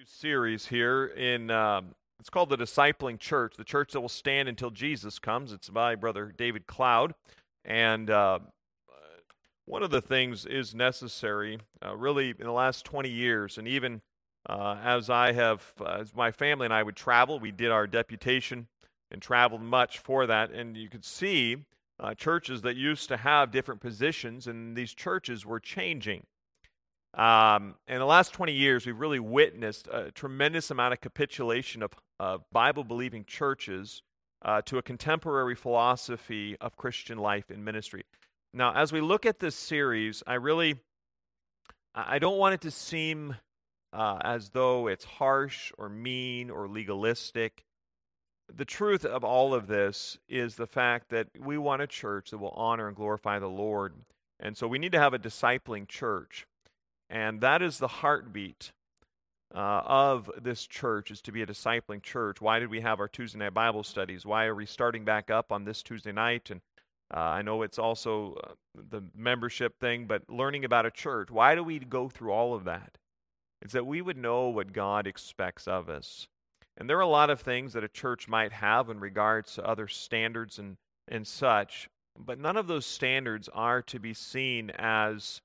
series here in it's called the Discipling Church, the church that will stand until Jesus comes. It's by Brother David Cloud, and one of the things is necessary, really, in the last 20 years, and even as my family and I would travel, we did our deputation and traveled much for that, and you could see churches that used to have different positions, and these churches were changing. In the last 20 years, we've really witnessed a tremendous amount of capitulation of Bible-believing churches to a contemporary philosophy of Christian life and ministry. Now, as we look at this series, I don't want it to seem as though it's harsh or mean or legalistic. The truth of all of this is the fact that we want a church that will honor and glorify the Lord. And so we need to have a discipling church. And that is the heartbeat of this church, is to be a discipling church. Why did we have our Tuesday night Bible studies? Why are we starting back up on this Tuesday night? And I know it's also the membership thing, but learning about a church. Why do we go through all of that? It's that we would know what God expects of us. And there are a lot of things that a church might have in regards to other standards and such, but none of those standards are to be seen as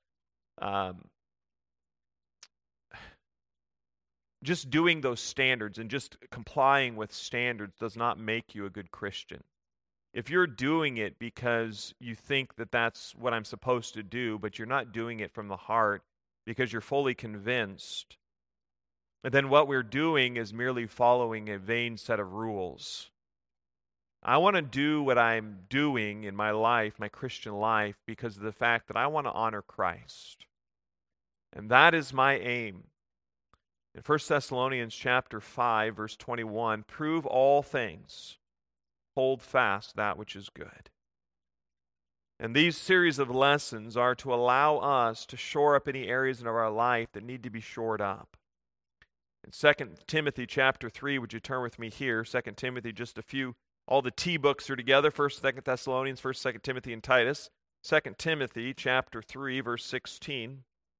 just doing those standards and just complying with standards does not make you a good Christian. If you're doing it because you think that that's what I'm supposed to do, but you're not doing it from the heart because you're fully convinced, then what we're doing is merely following a vain set of rules. I want to do what I'm doing in my life, my Christian life, because of the fact that I want to honor Christ. And that is my aim. In 1 Thessalonians chapter 5, verse 21, prove all things, hold fast that which is good. And these series of lessons are to allow us to shore up any areas in our life that need to be shored up. In 2 Timothy chapter 3, would you turn with me here? 2 Timothy, just a few, all the T books are together, 1st, 2nd Thessalonians, 1st, 2nd Timothy, and Titus. 2 Timothy chapter 3, verse 16.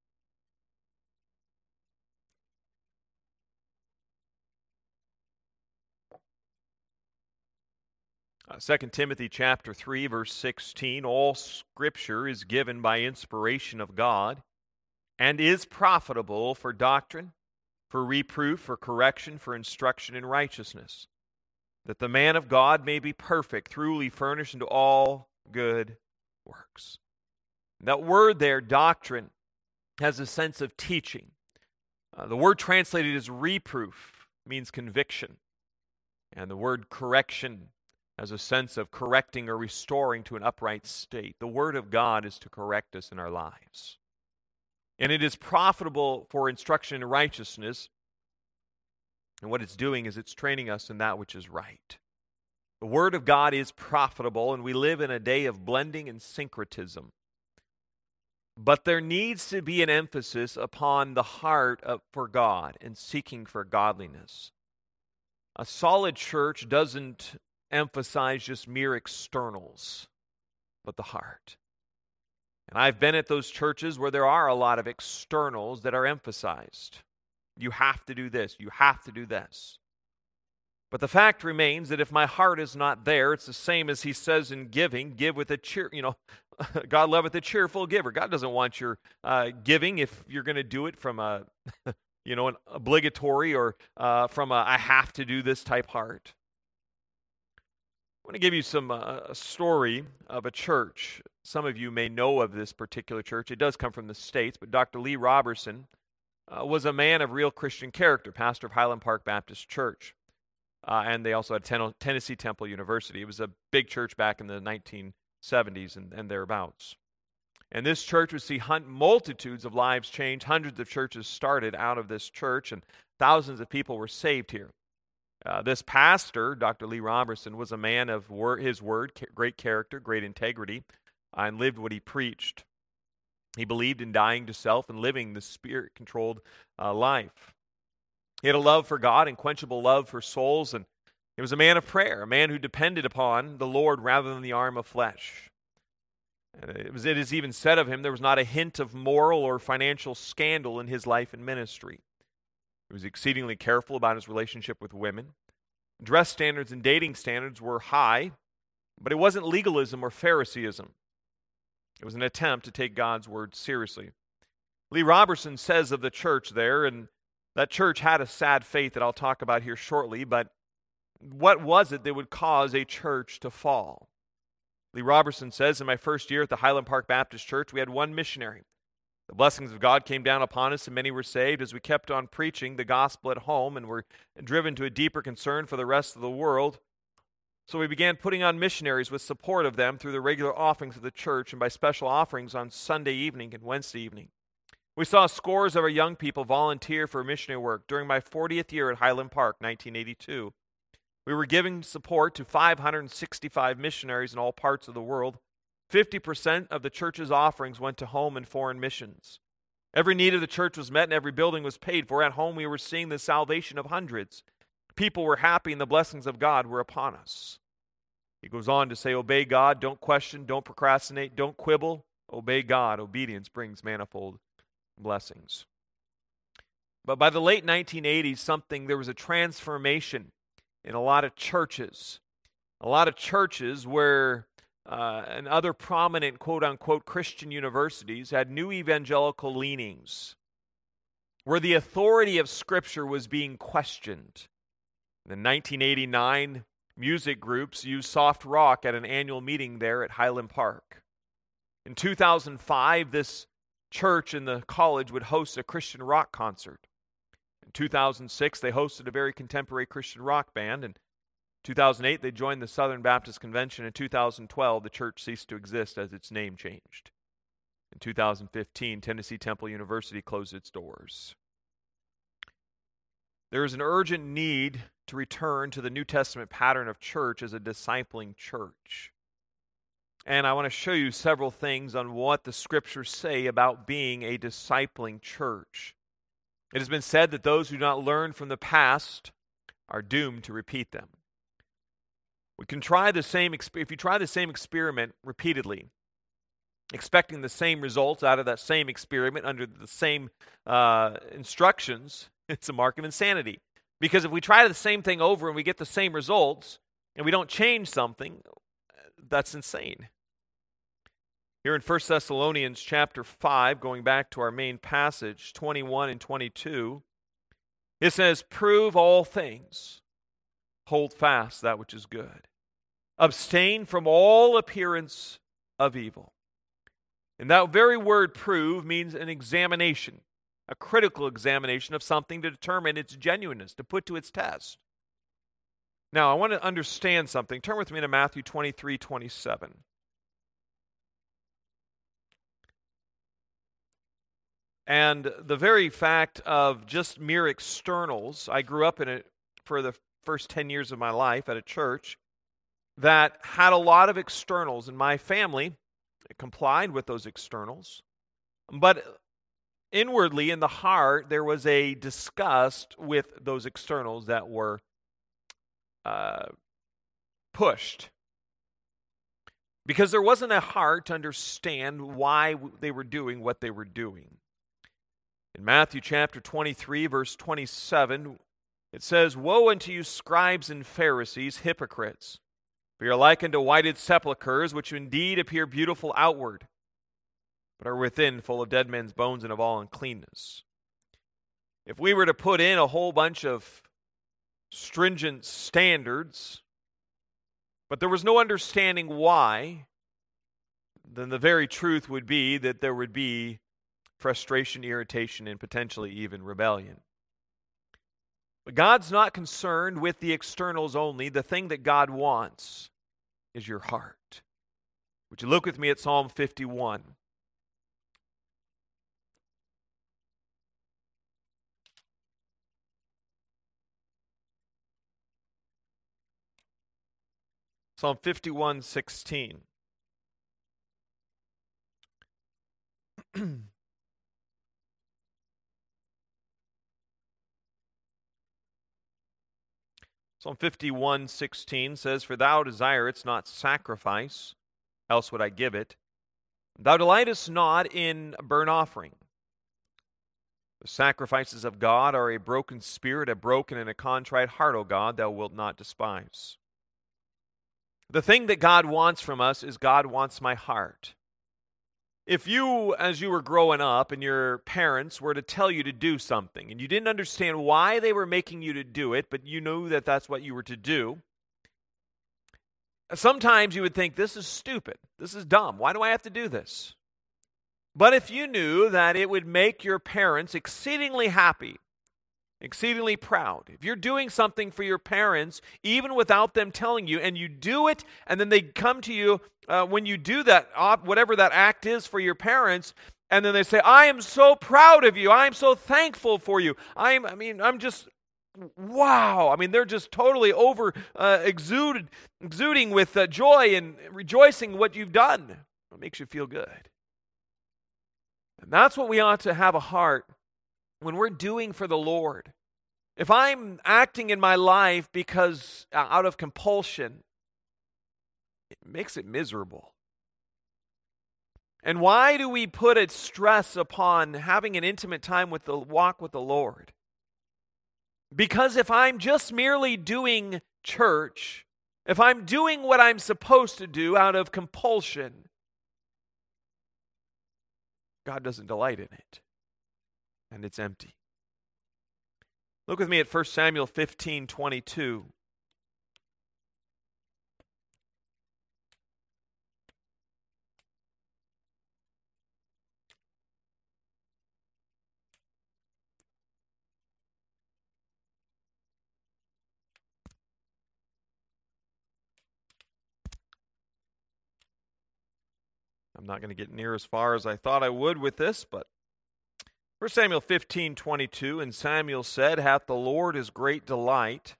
2 Timothy chapter 3, verse 16, all Scripture is given by inspiration of God and is profitable for doctrine, for reproof, for correction, for instruction in righteousness, that the man of God may be perfect, thoroughly furnished unto all good works. That word there, doctrine, has a sense of teaching. The word translated as reproof means conviction, and the word correction as a sense of correcting or restoring to an upright state. The Word of God is to correct us in our lives. And it is profitable for instruction in righteousness. And what it's doing is it's training us in that which is right. The Word of God is profitable, and we live in a day of blending and syncretism. But there needs to be an emphasis upon the heart for God and seeking for godliness. A solid church doesn't emphasize just mere externals, but the heart. And I've been at those churches where there are a lot of externals that are emphasized. You have to do this, you have to do this. But the fact remains that if my heart is not there, it's the same as he says in giving, give with a cheer, God loveth a cheerful giver. God doesn't want your giving if you're going to do it from a, an obligatory or from a I have to do this type heart. I want to give you a story of a church. Some of you may know of this particular church. It does come from the States, but Dr. Lee Roberson was a man of real Christian character, pastor of Highland Park Baptist Church. And they also had Tennessee Temple University. It was a big church back in the 1970s and thereabouts. And this church would see multitudes of lives change. Hundreds of churches started out of this church, and thousands of people were saved here. This pastor, Dr. Lee Roberson, was a man of his word, great character, great integrity, and lived what he preached. He believed in dying to self and living the Spirit-controlled life. He had a love for God, unquenchable love for souls, and he was a man of prayer, a man who depended upon the Lord rather than the arm of flesh. It is even said of him, there was not a hint of moral or financial scandal in his life and ministry. He He was exceedingly careful about his relationship with women. Dress standards and dating standards were high, but it wasn't legalism or Phariseeism. It was an attempt to take God's word seriously. Lee Roberson says of the church there, and that church had a sad fate that I'll talk about here shortly, but what was it that would cause a church to fall? Lee Roberson says, in my first year at the Highland Park Baptist Church, we had one missionary. The blessings of God came down upon us, and many were saved as we kept on preaching the gospel at home and were driven to a deeper concern for the rest of the world. So we began putting on missionaries with support of them through the regular offerings of the church and by special offerings on Sunday evening and Wednesday evening. We saw scores of our young people volunteer for missionary work during my 40th year at Highland Park, 1982. We were giving support to 565 missionaries in all parts of the world. 50% of the church's offerings went to home and foreign missions. Every need of the church was met and every building was paid for. At home we were seeing the salvation of hundreds. People were happy and the blessings of God were upon us. He goes on to say, obey God, don't question, don't procrastinate, don't quibble. Obey God. Obedience brings manifold blessings. But by the late 1980s, there was a transformation in a lot of churches. A lot of churches where and other prominent quote-unquote Christian universities had new evangelical leanings, where the authority of Scripture was being questioned. In 1989, music groups used soft rock at an annual meeting there at Highland Park. In 2005, this church and the college would host a Christian rock concert. In 2006, they hosted a very contemporary Christian rock band. In 2008, they joined the Southern Baptist Convention. In 2012, the church ceased to exist as its name changed. In 2015, Tennessee Temple University closed its doors. There is an urgent need to return to the New Testament pattern of church as a discipling church. And I want to show you several things on what the Scriptures say about being a discipling church. It has been said that those who do not learn from the past are doomed to repeat them. We can try the same, if you try the same experiment repeatedly, expecting the same results out of that same experiment under the same instructions, it's a mark of insanity. Because if we try the same thing over and we get the same results and we don't change something, that's insane. Here in 1 Thessalonians chapter 5, going back to our main passage, 21 and 22, it says, prove all things, hold fast that which is good, abstain from all appearance of evil. And that very word prove means an examination, a critical examination of something to determine its genuineness, to put to its test. Now, I want to understand something. Turn with me to Matthew 23:27. And the very fact of just mere externals, I grew up in it for the first 10 years of my life at a church that had a lot of externals, and my family complied with those externals. But inwardly, in the heart, there was a disgust with those externals that were pushed. Because there wasn't a heart to understand why they were doing what they were doing. In Matthew chapter 23, verse 27, it says, woe unto you, scribes and Pharisees, hypocrites! For you are like unto whited sepulchres, which indeed appear beautiful outward, but are within full of dead men's bones and of all uncleanness. If we were to put in a whole bunch of stringent standards, but there was no understanding why, then the very truth would be that there would be frustration, irritation, and potentially even rebellion. But God's not concerned with the externals only. The thing that God wants is your heart. Would you look with me at Psalm 51? Psalm 51:16. Psalm 51:16 says, for thou desirest not sacrifice, else would I give it. Thou delightest not in burnt offering. The sacrifices of God are a broken spirit, a broken and a contrite heart, O God, thou wilt not despise. The thing that God wants from us is God wants my heart. If you, as you were growing up and your parents were to tell you to do something and you didn't understand why they were making you to do it, but you knew that that's what you were to do, sometimes you would think, this is stupid, this is dumb, why do I have to do this? But if you knew that it would make your parents exceedingly happy, exceedingly proud, if you're doing something for your parents, even without them telling you, and you do it, and then they come to you when you do that, whatever that act is for your parents, and then they say, I am so proud of you, I am so thankful for you, I'm just, wow. I mean, they're just totally exuding with joy and rejoicing what you've done. It makes you feel good. And that's what we ought to have a heart when we're doing for the Lord. If I'm acting in my life because out of compulsion, it makes it miserable. And why do we put a stress upon having an intimate time with the walk with the Lord? Because if I'm just merely doing church, if I'm doing what I'm supposed to do out of compulsion, God doesn't delight in it. And it's empty. Look with me at 1 Samuel 15:22. I'm not going to get near as far as I thought I would with this, but 1 Samuel 15:22, and Samuel said, hath the Lord his great delight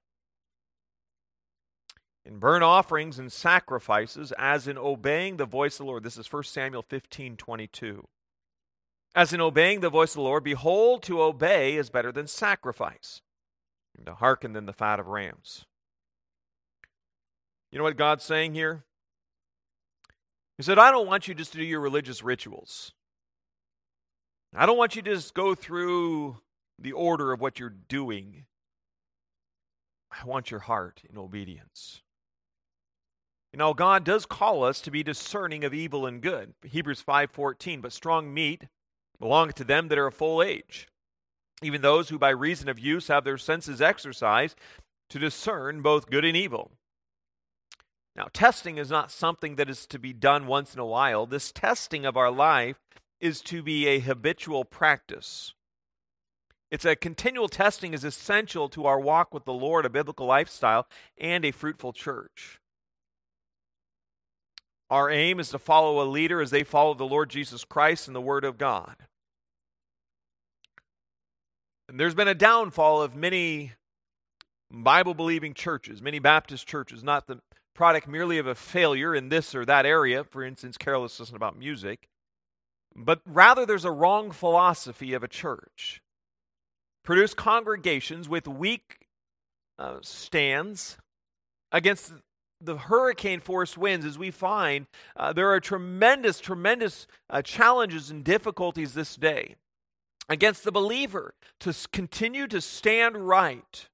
in burnt offerings and sacrifices, as in obeying the voice of the Lord. This is 1 Samuel 15:22. As in obeying the voice of the Lord, behold, to obey is better than sacrifice, and to hearken than the fat of rams. You know what God's saying here? He said, I don't want you just to do your religious rituals. I don't want you to just go through the order of what you're doing. I want your heart in obedience. You know, God does call us to be discerning of evil and good. Hebrews 5:14, but strong meat belongeth to them that are of full age, even those who by reason of use have their senses exercised to discern both good and evil. Now, testing is not something that is to be done once in a while. This testing of our life is to be a habitual practice. It's a continual testing is essential to our walk with the Lord, a biblical lifestyle, and a fruitful church. Our aim is to follow a leader as they follow the Lord Jesus Christ and the Word of God. And there's been a downfall of many Bible-believing churches, many Baptist churches, not the product merely of a failure in this or that area, for instance, carelessness about music, but rather there's a wrong philosophy of a church. Produce congregations with weak stands against the hurricane force winds, as we find there are tremendous challenges and difficulties this day against the believer to continue to stand right.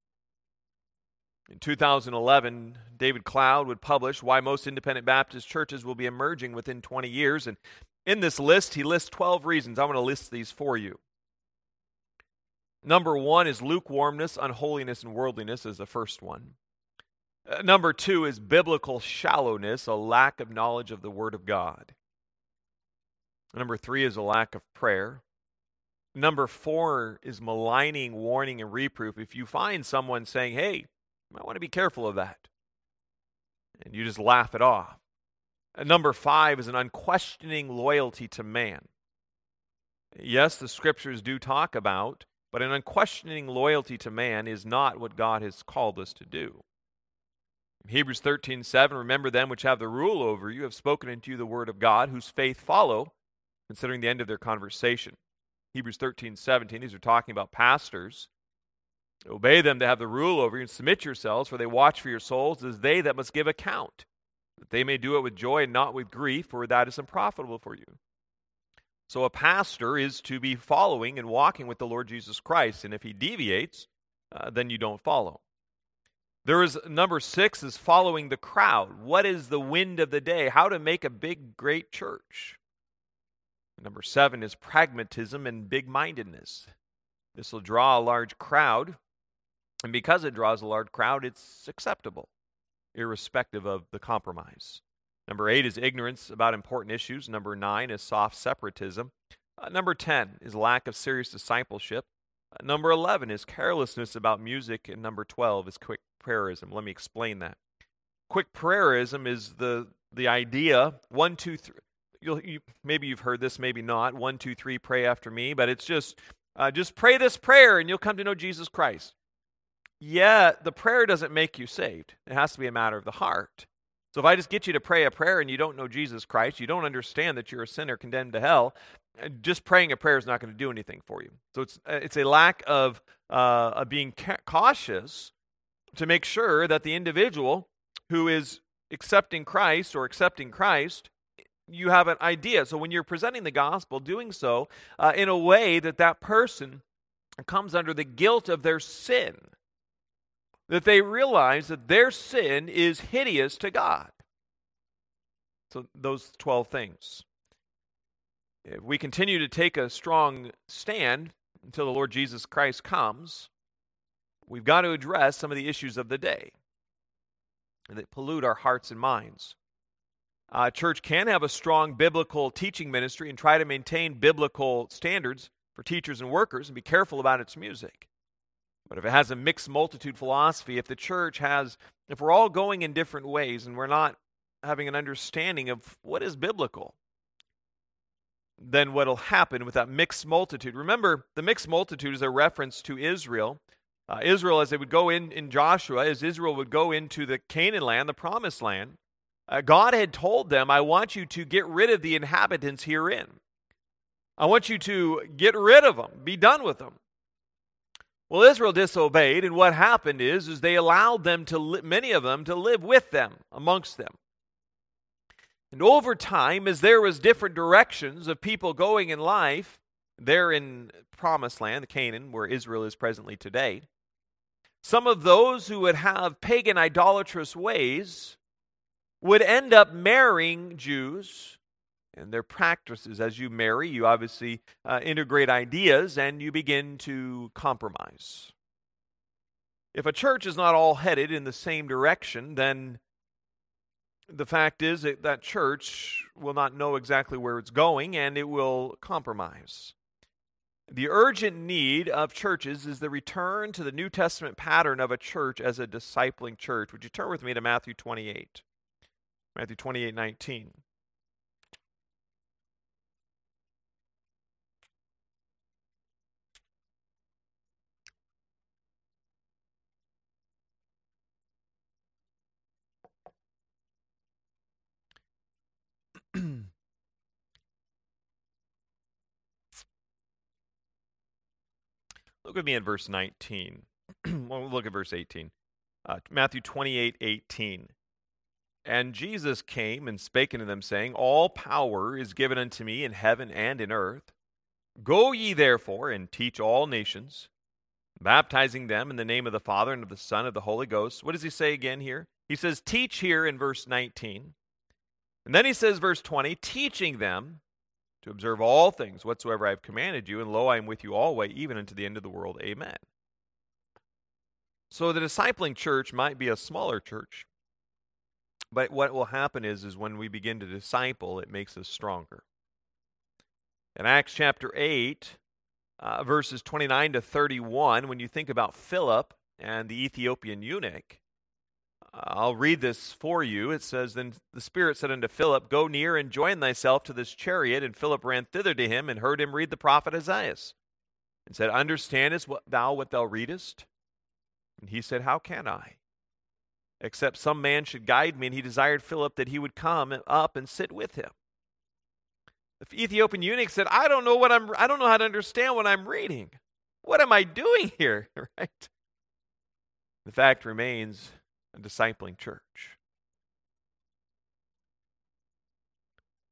In 2011, David Cloud would publish Why Most Independent Baptist Churches Will Be Emerging Within 20 Years. And in this list, he lists 12 reasons. I'm going to list these for you. Number 1 is lukewarmness, unholiness, and worldliness is the first one. Number 2 is biblical shallowness, a lack of knowledge of the Word of God. Number 3 is a lack of prayer. Number 4 is maligning, warning, and reproof. If you find someone saying, hey, you might want to be careful of that, and you just laugh it off. And number 5 is an unquestioning loyalty to man. Yes, the scriptures do talk about, but an unquestioning loyalty to man is not what God has called us to do. In Hebrews 13:7, remember them which have the rule over you have spoken unto you the word of God, whose faith follow, considering the end of their conversation. Hebrews 13:17, these are talking about pastors. Obey them that have the rule over you, and submit yourselves, for they watch for your souls, as they that must give account, that they may do it with joy and not with grief, for that is unprofitable for you. So a pastor is to be following and walking with the Lord Jesus Christ, and if he deviates, then you don't follow. There is number 6 is following the crowd. What is the wind of the day? How to make a big, great church. Number 7 is pragmatism and big-mindedness. This will draw a large crowd, and because it draws a large crowd, it's acceptable, irrespective of the compromise. Number 8 is ignorance about important issues. Number 9 is soft separatism. Number 10 is lack of serious discipleship. Number 11 is carelessness about music, and number 12 is quick prayerism. Let me explain that. Quick prayerism is the idea, 1, 2, 3. Maybe you've heard this, maybe not. 1, 2, 3, pray after me. But it's just pray this prayer and you'll come to know Jesus Christ. Yeah, the prayer doesn't make you saved. It has to be a matter of the heart. So if I just get you to pray a prayer and you don't know Jesus Christ, you don't understand that you're a sinner condemned to hell, just praying a prayer is not going to do anything for you. So it's a lack of being cautious to make sure that the individual who is accepting Christ, you have an idea. So when you're presenting the gospel, doing so in a way that person comes under the guilt of their sin, that they realize that their sin is hideous to God. So those 12 things. If we continue to take a strong stand until the Lord Jesus Christ comes, we've got to address some of the issues of the day that pollute our hearts and minds. Church can have a strong biblical teaching ministry and try to maintain biblical standards for teachers and workers and be careful about its music. But if it has a mixed multitude philosophy, if we're all going in different ways and we're not having an understanding of what is biblical, then what will happen with that mixed multitude? Remember, the mixed multitude is a reference to Israel. Israel, as they would go in Joshua, as Israel would go into the Canaan land, the promised land, God had told them, I want you to get rid of the inhabitants herein. I want you to get rid of them, be done with them. Well, Israel disobeyed, and what happened is they allowed them many of them to live with them, amongst them. And over time, as there was different directions of people going in life, there in Promised Land, Canaan, where Israel is presently today, some of those who would have pagan idolatrous ways would end up marrying Jews. And their practices, as you marry, you obviously integrate ideas and you begin to compromise. If a church is not all headed in the same direction, then the fact is that church will not know exactly where it's going and it will compromise. The urgent need of churches is the return to the New Testament pattern of a church as a discipling church. Would you turn with me to Matthew 28? Matthew 28:19. Look with me at verse 19. We'll look at verse 18. Matthew 28:18. And Jesus came and spake unto them, saying, All power is given unto me in heaven and in earth. Go ye therefore and teach all nations, baptizing them in the name of the Father and of the Son and of the Holy Ghost. What does he say again here? He says, teach here in verse 19. And then he says, verse 20, teaching them to observe all things whatsoever I have commanded you, and lo, I am with you always, even unto the end of the world. Amen. So the discipling church might be a smaller church, but what will happen is when we begin to disciple, it makes us stronger. In Acts chapter 8, verses 29 to 31, when you think about Philip and the Ethiopian eunuch, I'll read this for you. It says, Then the Spirit said unto Philip, Go near and join thyself to this chariot. And Philip ran thither to him and heard him read the prophet Isaiah, and said, Understandest what thou readest? And he said, How can I? Except some man should guide me. And he desired Philip that he would come up and sit with him. The Ethiopian eunuch said, I don't know how to understand what I'm reading. What am I doing here? Right? The fact remains, a discipling church.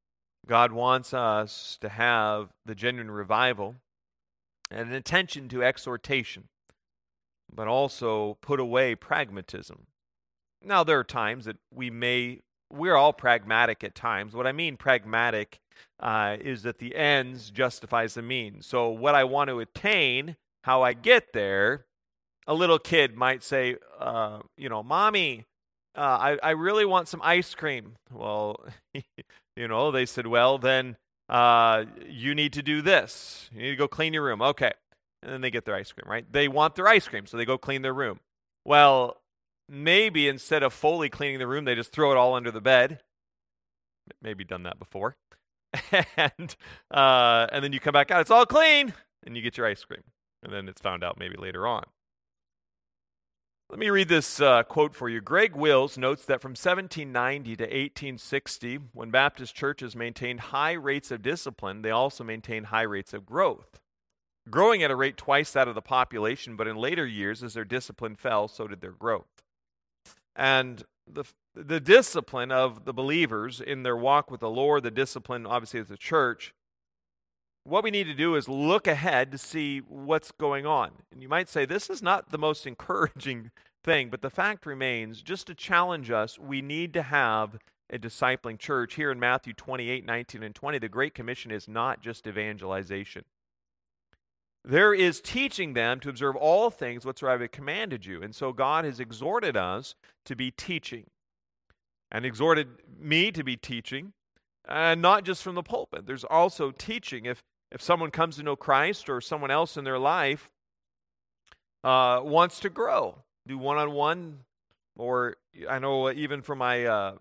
God wants us to have the genuine revival and an attention to exhortation, but also put away pragmatism. Now, there are times that we're all pragmatic at times. What I mean pragmatic is that the ends justifies the means. So what I want to attain, how I get there, a little kid might say, Mommy, I really want some ice cream. Well, they said, well, then you need to do this. You need to go clean your room. Okay. And then they get their ice cream, right? They want their ice cream, so they go clean their room. Well, maybe instead of fully cleaning the room, they just throw it all under the bed. Maybe done that before. and then you come back out, it's all clean, and you get your ice cream. And then it's found out maybe later on. Let me read this quote for you. Greg Wills notes that from 1790 to 1860, when Baptist churches maintained high rates of discipline, they also maintained high rates of growth. Growing at a rate twice that of the population, but in later years, as their discipline fell, so did their growth. And the discipline of the believers in their walk with the Lord, the discipline, obviously, as a church, what we need to do is look ahead to see what's going on. And you might say, this is not the most encouraging thing, but the fact remains, just to challenge us, we need to have a discipling church. Here in Matthew 28, 19, and 20, the Great Commission is not just evangelization. There is teaching them to observe all things whatsoever I have commanded you. And so God has exhorted us to be teaching, and exhorted me to be teaching, and not just from the pulpit. There's also teaching. If someone comes to know Christ, or someone else in their life wants to grow, do one-on-one, or I know even for my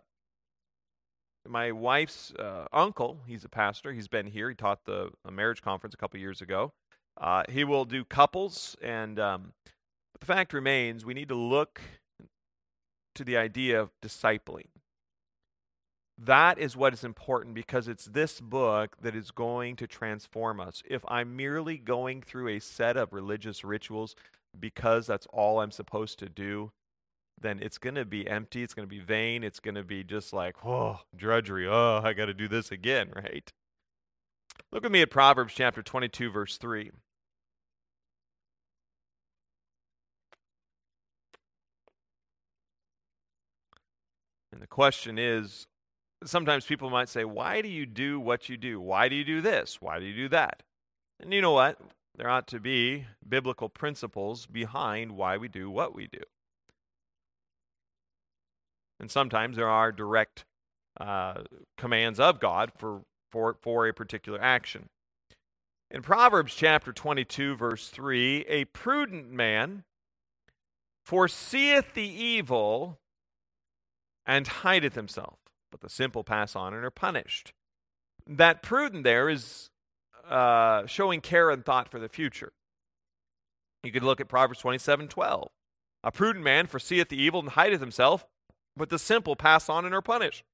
wife's uncle, he's a pastor. He's been here. He taught a marriage conference a couple years ago. He will do couples, and but the fact remains, we need to look to the idea of discipling. That is what is important, because it's this book that is going to transform us. If I'm merely going through a set of religious rituals because that's all I'm supposed to do, then it's going to be empty, it's going to be vain, it's going to be just like, drudgery, I got to do this again, right? Look with me at Proverbs chapter 22, verse 3. And the question is, sometimes people might say, why do you do what you do? Why do you do this? Why do you do that? And you know what? There ought to be biblical principles behind why we do what we do. And sometimes there are direct commands of God for a particular action. In Proverbs chapter 22, verse 3, a prudent man foreseeth the evil and hideth himself, but the simple pass on and are punished. That prudent there is showing care and thought for the future. You could look at Proverbs 27:12. A prudent man foreseeth the evil and hideth himself, but the simple pass on and are punished.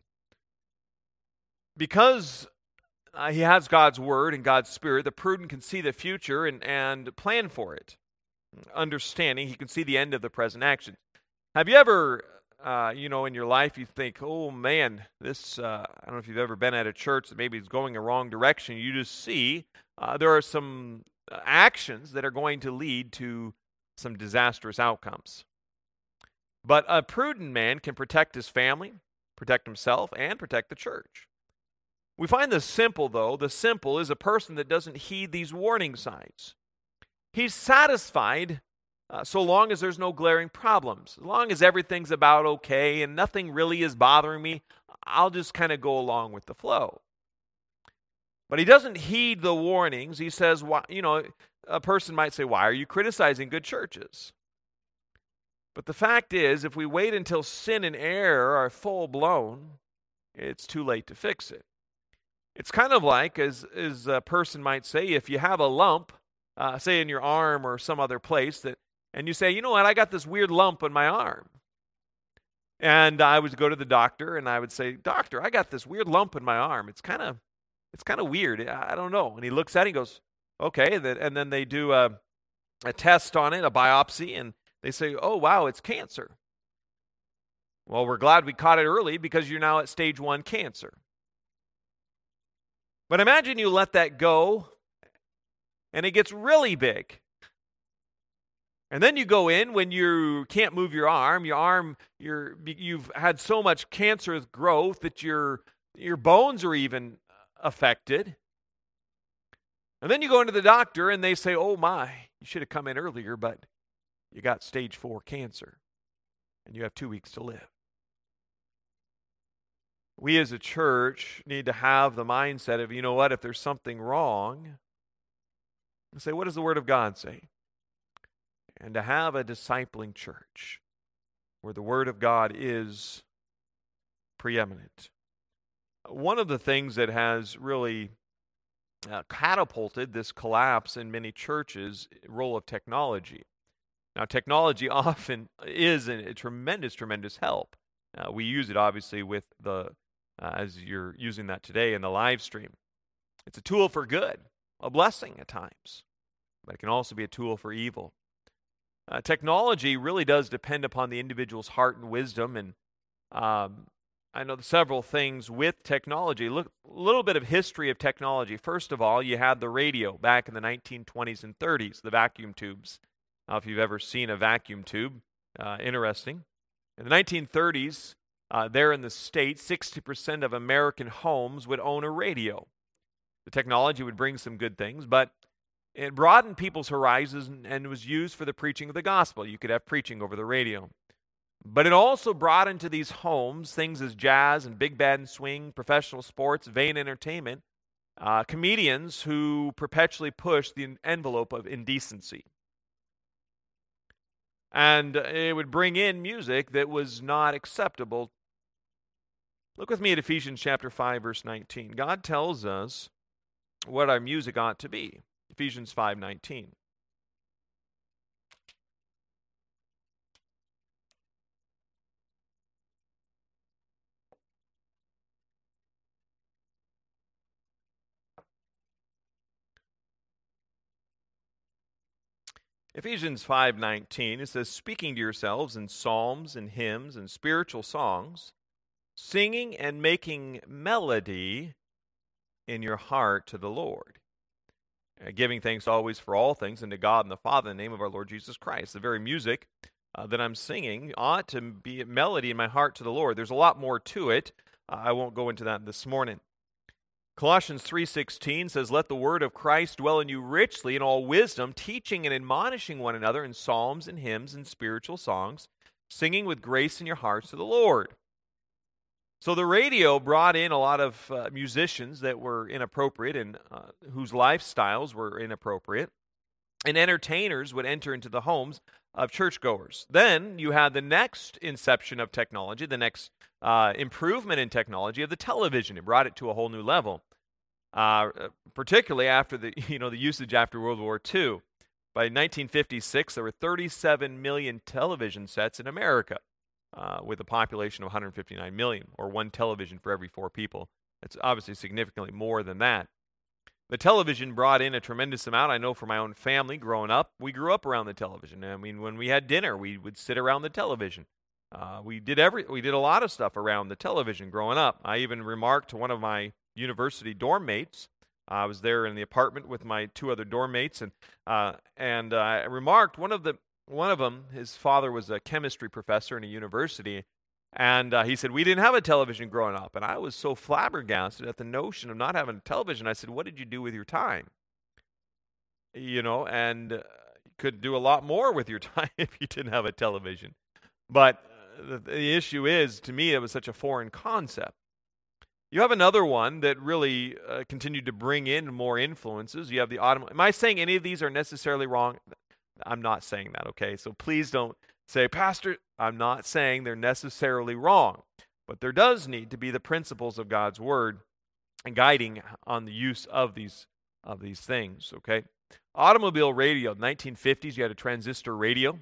Because he has God's word and God's spirit, the prudent can see the future and plan for it. Understanding, he can see the end of the present action. Have you ever, in your life, you think, oh man, this, I don't know if you've ever been at a church that maybe is going a wrong direction. You just see there are some actions that are going to lead to some disastrous outcomes. But a prudent man can protect his family, protect himself, and protect the church. We find the simple, though. The simple is a person that doesn't heed these warning signs. He's satisfied so long as there's no glaring problems. As long as everything's about okay and nothing really is bothering me, I'll just kind of go along with the flow. But he doesn't heed the warnings. He says, a person might say, why are you criticizing good churches? But the fact is, if we wait until sin and error are full blown, it's too late to fix it. It's kind of like, as a person might say, if you have a lump, say in your arm or some other place, and you say, you know what, I got this weird lump in my arm. And I would go to the doctor and I would say, doctor, I got this weird lump in my arm. It's kind of weird. I don't know. And he looks at it and goes, okay. And then they do a test on it, a biopsy, and they say, oh, wow, it's cancer. Well, we're glad we caught it early because you're now at stage 1 cancer. But imagine you let that go, and it gets really big. And then you go in when you can't move your arm. You've had so much cancerous growth that your bones are even affected. And then you go into the doctor and they say, oh my, you should have come in earlier, but you got stage 4 cancer and you have 2 weeks to live. We as a church need to have the mindset of, you know what, if there's something wrong, say, what does the Word of God say? And to have a discipling church where the Word of God is preeminent. One of the things that has really catapulted this collapse in many churches, role of technology. Now, technology often is a tremendous, tremendous help. We use it obviously with as you're using that today in the live stream. It's a tool for good, a blessing at times, but it can also be a tool for evil. Technology really does depend upon the individual's heart and wisdom, and I know several things with technology. Look, a little bit of history of technology. First of all, you had the radio back in the 1920s and 30s, the vacuum tubes. If you've ever seen a vacuum tube, interesting. In the 1930s, there in the States, 60% of American homes would own a radio. The technology would bring some good things, but it broadened people's horizons and was used for the preaching of the gospel. You could have preaching over the radio. But it also brought into these homes things as jazz and big band and swing, professional sports, vain entertainment, comedians who perpetually pushed the envelope of indecency. And it would bring in music that was not acceptable. Look with me at Ephesians chapter 5, verse 19. God tells us what our music ought to be. Ephesians 5:19. Ephesians 5:19, it says, speaking to yourselves in psalms and hymns and spiritual songs, singing and making melody in your heart to the Lord. Giving thanks always for all things unto God and the Father in the name of our Lord Jesus Christ. The very music that I'm singing ought to be a melody in my heart to the Lord. There's a lot more to it. I won't go into that this morning. Colossians 3:16 says, let the word of Christ dwell in you richly in all wisdom, teaching and admonishing one another in psalms and hymns and spiritual songs, singing with grace in your hearts to the Lord. So the radio brought in a lot of musicians that were inappropriate and whose lifestyles were inappropriate, and entertainers would enter into the homes of churchgoers. Then you had the next inception of technology, the next improvement in technology of the television. It brought it to a whole new level, particularly after the usage after World War II. By 1956, there were 37 million television sets in America. With a population of 159 million, or one television for every 4 people. It's obviously significantly more than that. The television brought in a tremendous amount. I know for my own family growing up, we grew up around the television. I mean, when we had dinner, we would sit around the television. We did a lot of stuff around the television growing up. I even remarked to one of my university dorm mates. I was there in the apartment with my 2 other dorm mates, and I remarked one of them, his father was a chemistry professor in a university, and he said, we didn't have a television growing up. And I was so flabbergasted at the notion of not having a television. I said, what did you do with your time? You could do a lot more with your time if you didn't have a television. But the issue is, to me, it was such a foreign concept. You have another one that really continued to bring in more influences. You have the automobile. Am I saying any of these are necessarily wrong? I'm not saying that, okay? So please don't say, Pastor, I'm not saying they're necessarily wrong. But there does need to be the principles of God's Word and guiding on the use of these things, okay? Automobile radio, 1950s, you had a transistor radio.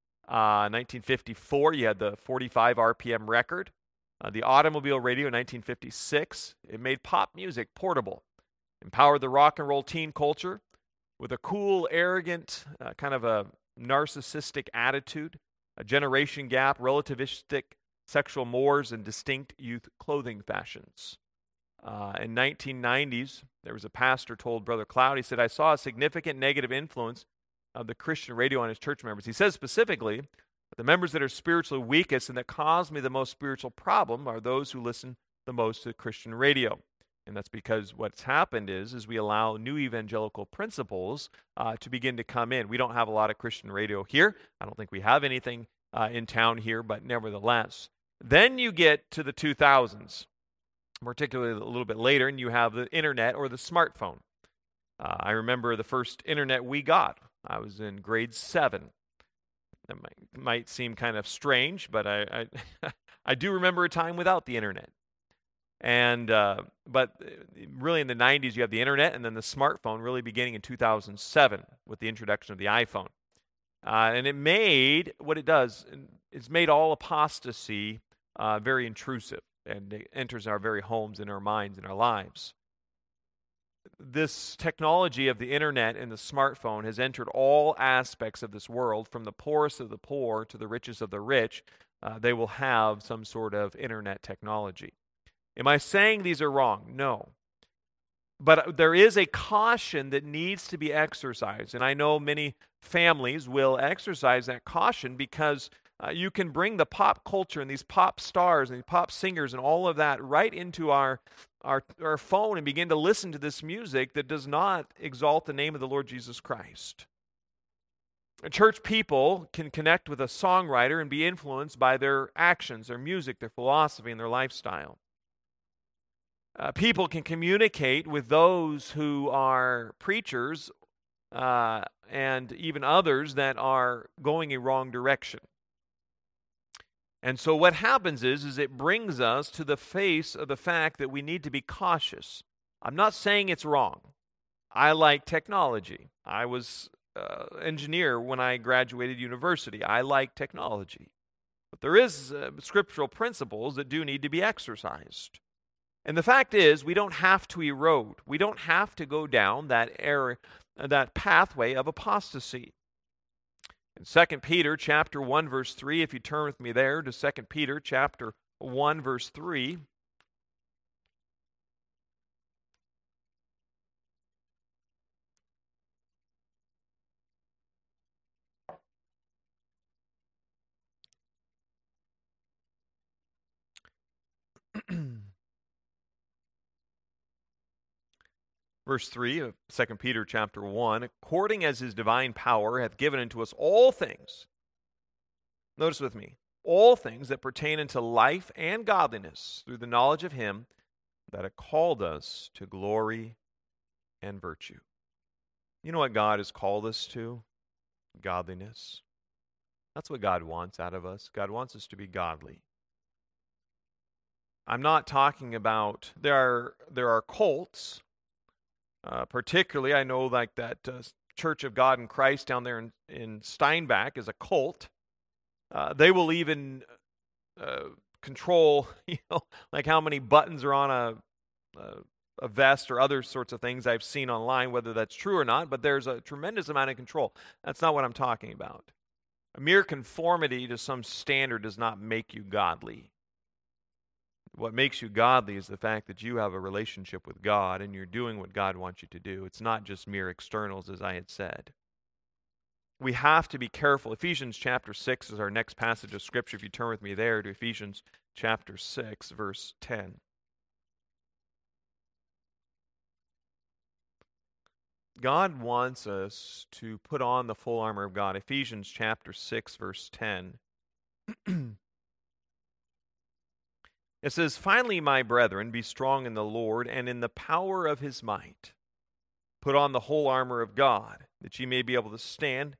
1954, you had the 45 RPM record. The automobile radio in 1956, it made pop music portable, empowered the rock and roll teen culture with a cool, arrogant, kind of a narcissistic attitude, a generation gap, relativistic sexual mores, and distinct youth clothing fashions. In 1990s, there was a pastor told Brother Cloud, he said, I saw a significant negative influence of the Christian radio on his church members. He says specifically, the members that are spiritually weakest and that cause me the most spiritual problem are those who listen the most to Christian radio. And that's because what's happened is we allow new evangelical principles to begin to come in. We don't have a lot of Christian radio here. I don't think we have anything in town here, but nevertheless. Then you get to the 2000s, particularly a little bit later, and you have the internet or the smartphone. I remember the first internet we got. I was in grade 7. That might seem kind of strange, but I I do remember a time without the internet. And but really in the 90s you have the internet, and then the smartphone really beginning in 2007 with the introduction of the iPhone. And it made, what it does, it's made all apostasy very intrusive, and it enters our very homes, in our minds, in our lives. This technology of the internet and the smartphone has entered all aspects of this world, from the poorest of the poor to the richest of the rich. They will have some sort of internet technology. Am I saying these are wrong? No. But there is a caution that needs to be exercised, and I know many families will exercise that caution because you can bring the pop culture and these pop stars and pop singers and all of that right into our phone and begin to listen to this music that does not exalt the name of the Lord Jesus Christ. Church people can connect with a songwriter and be influenced by their actions, their music, their philosophy, and their lifestyle. People can communicate with those who are preachers and even others that are going a wrong direction. And so what happens is it brings us to the face of the fact that we need to be cautious. I'm not saying it's wrong. I like technology. I was engineer when I graduated university. I like technology. But there is scriptural principles that do need to be exercised. And the fact is, we don't have to erode. We don't have to go down that that pathway of apostasy. In 2 Peter chapter 1, verse 3, if you turn with me there to 2 Peter chapter 1, verse 3. Verse 3 of 2 Peter chapter 1, according as his divine power hath given unto us all things, notice with me, all things that pertain unto life and godliness, through the knowledge of him that hath called us to glory and virtue. You know what God has called us to? Godliness. That's what God wants out of us. God wants us to be godly. I'm not talking about, there are cults. Particularly, I know like that Church of God in Christ down there in Steinbach is a cult. They will even control, like how many buttons are on a vest or other sorts of things I've seen online, whether that's true or not, but there's a tremendous amount of control. That's not what I'm talking about. A mere conformity to some standard does not make you godly. What makes you godly is the fact that you have a relationship with God and you're doing what God wants you to do. It's not just mere externals, as I had said. We have to be careful. Ephesians chapter 6 is our next passage of Scripture. If you turn with me there to Ephesians chapter 6, verse 10. God wants us to put on the full armor of God. Ephesians chapter 6, verse 10. It says, finally, my brethren, be strong in the Lord and in the power of his might. Put on the whole armor of God, that ye may be able to stand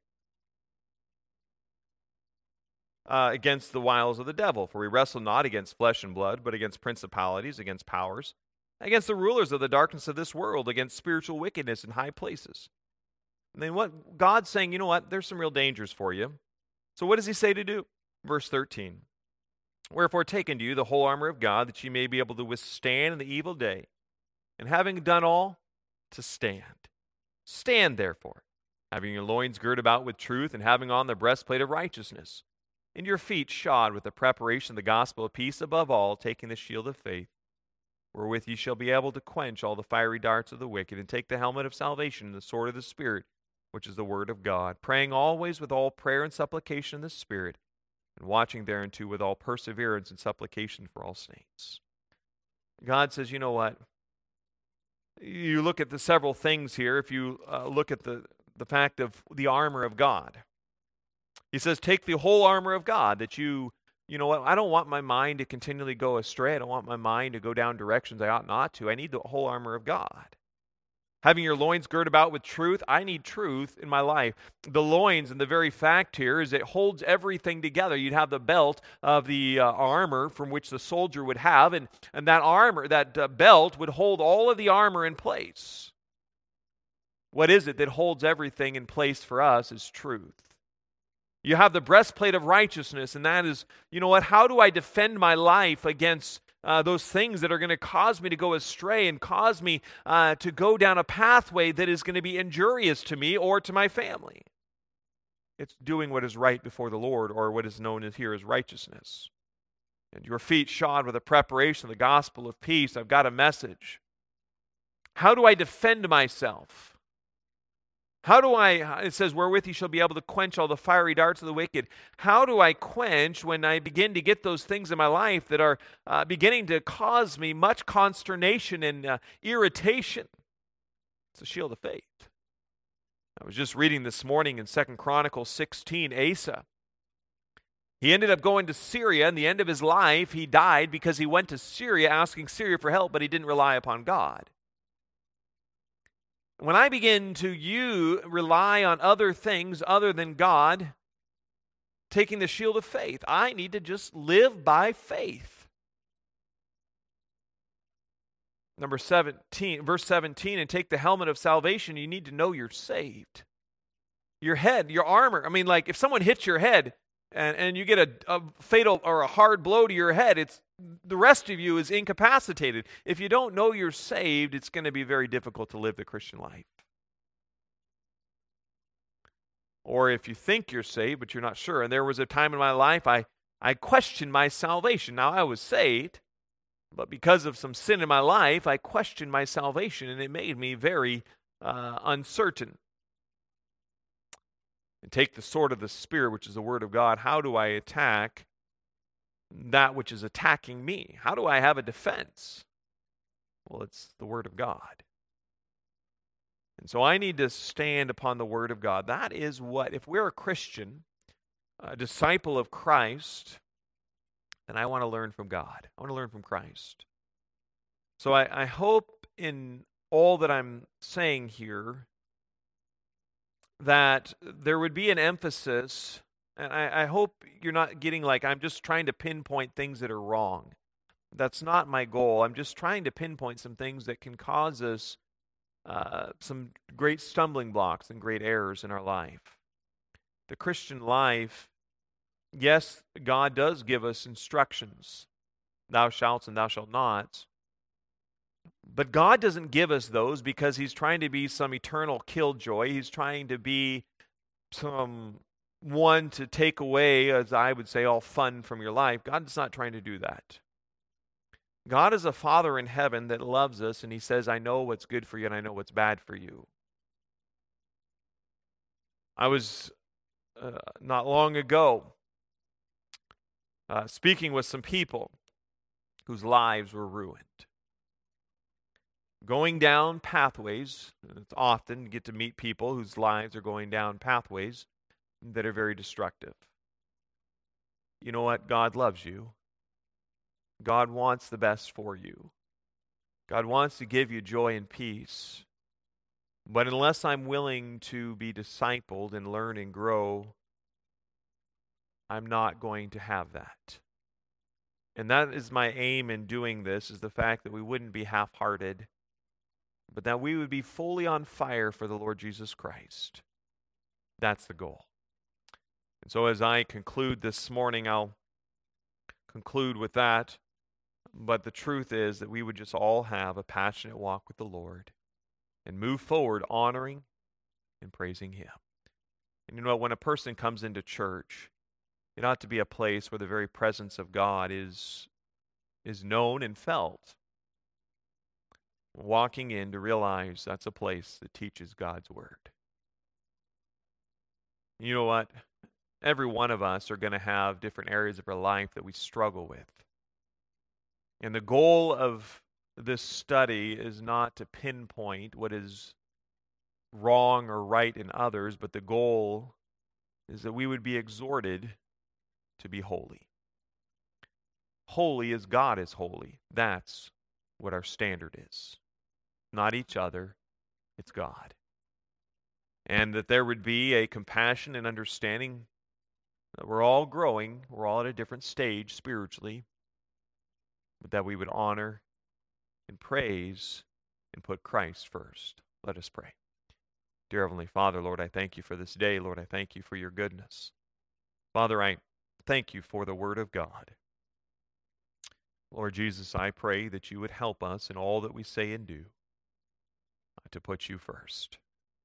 against the wiles of the devil. For we wrestle not against flesh and blood, but against principalities, against powers, against the rulers of the darkness of this world, against spiritual wickedness in high places. And then what God's saying, you know what, there's some real dangers for you. So what does he say to do? Verse 13. Wherefore take unto you the whole armor of God, that ye may be able to withstand in the evil day, and having done all, to stand. Stand therefore, having your loins girt about with truth, and having on the breastplate of righteousness, and your feet shod with the preparation of the gospel of peace, above all, taking the shield of faith, wherewith ye shall be able to quench all the fiery darts of the wicked, and take the helmet of salvation and the sword of the Spirit, which is the word of God, praying always with all prayer and supplication in the Spirit, and watching thereunto with all perseverance and supplication for all saints. God says, you know what? You look at the several things here. If you look at the fact of the armor of God, he says, take the whole armor of God, that you know what? I don't want my mind to continually go astray. I don't want my mind to go down directions I ought not to. I need the whole armor of God. Having your loins girt about with truth, I need truth in my life. The loins, and the very fact here is it holds everything together. You'd have the belt of the armor from which the soldier would have, and that armor, that belt would hold all of the armor in place. What is it that holds everything in place for us is truth. You have the breastplate of righteousness, and that is, you know what, how do I defend my life against those things that are going to cause me to go astray and cause me to go down a pathway that is going to be injurious to me or to my family? It's doing what is right before the Lord, or what is known here as righteousness. And your feet shod with the preparation of the gospel of peace. I've got a message. How do I defend myself? How do it says, wherewith you shall be able to quench all the fiery darts of the wicked. How do I quench when I begin to get those things in my life that are beginning to cause me much consternation and irritation? It's the shield of faith. I was just reading this morning in 2 Chronicles 16, Asa. He ended up going to Syria, and the end of his life, he died because he went to Syria asking Syria for help, but he didn't rely upon God. When I begin to rely on other things other than God, taking the shield of faith, I need to just live by faith. Number 17, verse 17, and take the helmet of salvation. You need to know you're saved. Your head, your armor. I mean, like if someone hits your head and you get a fatal or a hard blow to your head, the rest of you is incapacitated. If you don't know you're saved, it's going to be very difficult to live the Christian life. Or if you think you're saved, but you're not sure. And there was a time in my life I questioned my salvation. Now, I was saved, but because of some sin in my life, I questioned my salvation, and it made me very uncertain. And take the sword of the Spirit, which is the word of God. How do I attack that which is attacking me? How do I have a defense? Well, it's the word of God. And so I need to stand upon the word of God. That is what, if we're a Christian, a disciple of Christ, then I want to learn from God. I want to learn from Christ. So I hope in all that I'm saying here that there would be an emphasis, and I hope you're not getting like I'm just trying to pinpoint things that are wrong. That's not my goal. I'm just trying to pinpoint some things that can cause us some great stumbling blocks and great errors in our life. The Christian life, yes, God does give us instructions. Thou shalt and thou shalt not. But God doesn't give us those because He's trying to be some eternal killjoy. He's trying to be one to take away, as I would say, all fun from your life. God is not trying to do that. God is a Father in heaven that loves us, and He says, I know what's good for you and I know what's bad for you. I was not long ago speaking with some people whose lives were ruined. Going down pathways, it's often you get to meet people whose lives are going down pathways that are very destructive. You know what? God loves you. God wants the best for you. God wants to give you joy and peace. But unless I'm willing to be discipled and learn and grow, I'm not going to have that. And that is my aim in doing this, is the fact that we wouldn't be half-hearted, but that we would be fully on fire for the Lord Jesus Christ. That's the goal. And so as I conclude this morning, I'll conclude with that. But the truth is that we would just all have a passionate walk with the Lord and move forward honoring and praising Him. And you know, when a person comes into church, it ought to be a place where the very presence of God is known and felt. walking in to realize that's a place that teaches God's Word. You know what? Every one of us are going to have different areas of our life that we struggle with. And the goal of this study is not to pinpoint what is wrong or right in others, but the goal is that we would be exhorted to be holy. Holy as God is holy. That's what our standard is. Not each other, it's God. And that there would be a compassion and understanding that we're all growing, we're all at a different stage spiritually, but that we would honor and praise and put Christ first. Let us pray. Dear Heavenly Father, Lord, I thank you for this day. Lord, I thank you for your goodness. Father, I thank you for the Word of God. Lord Jesus, I pray that you would help us in all that we say and do to put you first.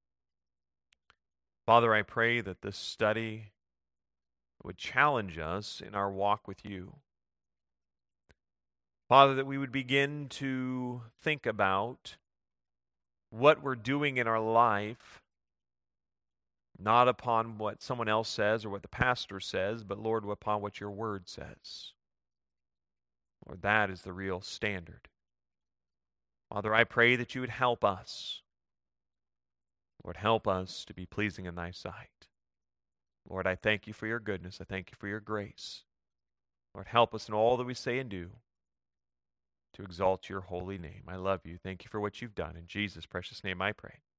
Father, I pray that this study would challenge us in our walk with you. Father, that we would begin to think about what we're doing in our life, not upon what someone else says or what the pastor says, but Lord, upon what your word says. Lord, that is the real standard. Father, I pray that you would help us. Lord, help us to be pleasing in thy sight. Lord, I thank you for your goodness. I thank you for your grace. Lord, help us in all that we say and do to exalt your holy name. I love you. Thank you for what you've done. In Jesus' precious name I pray.